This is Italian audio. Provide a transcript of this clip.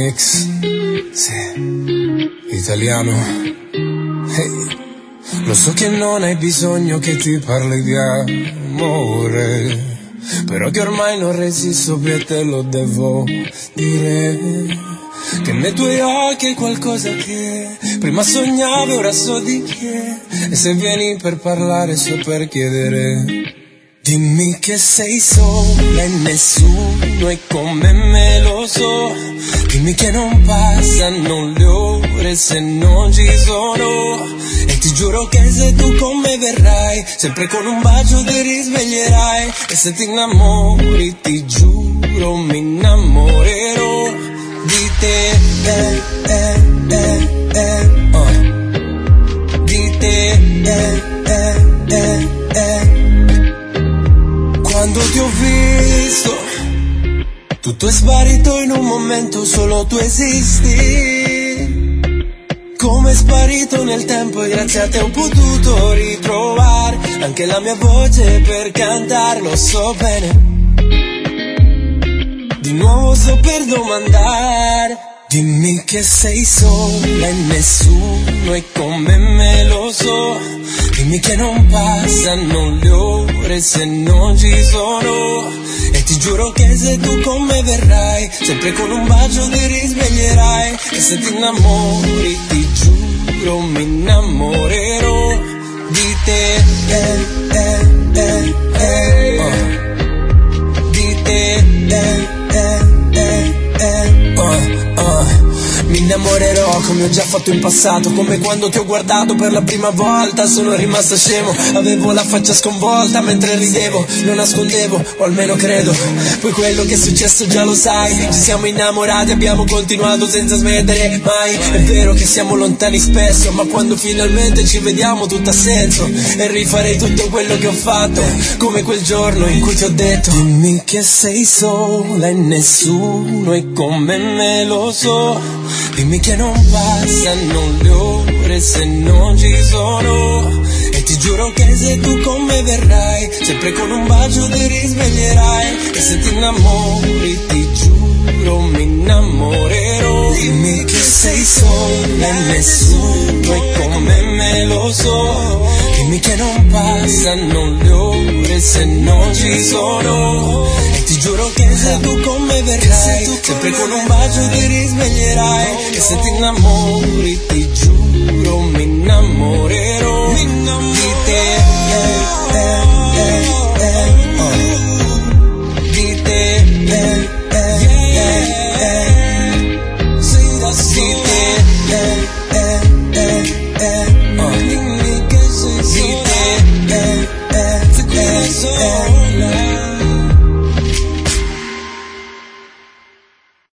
remix, sì, italiano. Hey. Lo so che non hai bisogno che ti parli di amore, però che ormai non resisto più e te lo devo dire, che nei tuoi occhi è qualcosa che prima sognavo, ora so di che, e se vieni per parlare so per chiedere. Dimmi che sei sola e nessuno è come me, lo so. Dimmi che non passano le ore se non ci sono, e ti giuro che se tu con me verrai, sempre con un bacio ti risveglierai. E se ti innamori ti giuro mi innamorerò di te, di te, Quando ti ho visto, tutto è sparito in un momento, solo tu esisti. Come è sparito nel tempo e grazie a te ho potuto ritrovare anche la mia voce per cantare, lo so bene. Di nuovo sto per domandare. Dimmi che sei sola e nessuno è come me, lo so. Dimmi che non passano le ore se non ci sono, e ti giuro che se tu con me verrai, sempre con un bacio ti risveglierai. E se ti innamori ti giuro mi innamorerò di te, di te, Mi innamorerò come ho già fatto in passato, come quando ti ho guardato per la prima volta. Sono rimasta scemo, avevo la faccia sconvolta mentre ridevo, lo nascondevo, o almeno credo. Poi quello che è successo già lo sai, ci siamo innamorati, abbiamo continuato senza smettere mai. È vero che siamo lontani spesso, ma quando finalmente ci vediamo tutto ha senso. E rifarei tutto quello che ho fatto, come quel giorno in cui ti ho detto: dimmi che sei sola e nessuno è come me, lo so. Dimmi che non passano le ore se non ci sono, e ti giuro che se tu con me verrai, sempre con un bacio ti risveglierai. E se ti innamori ti giuro mi innamorerò. Dimmi che sei sola e nessuno è come me, lo so. Dimmi che non passano le ore se non ci sono, e ti giuro che se tu con me verrai, sempre con un bacio ti risveglierai. E se ti innamori ti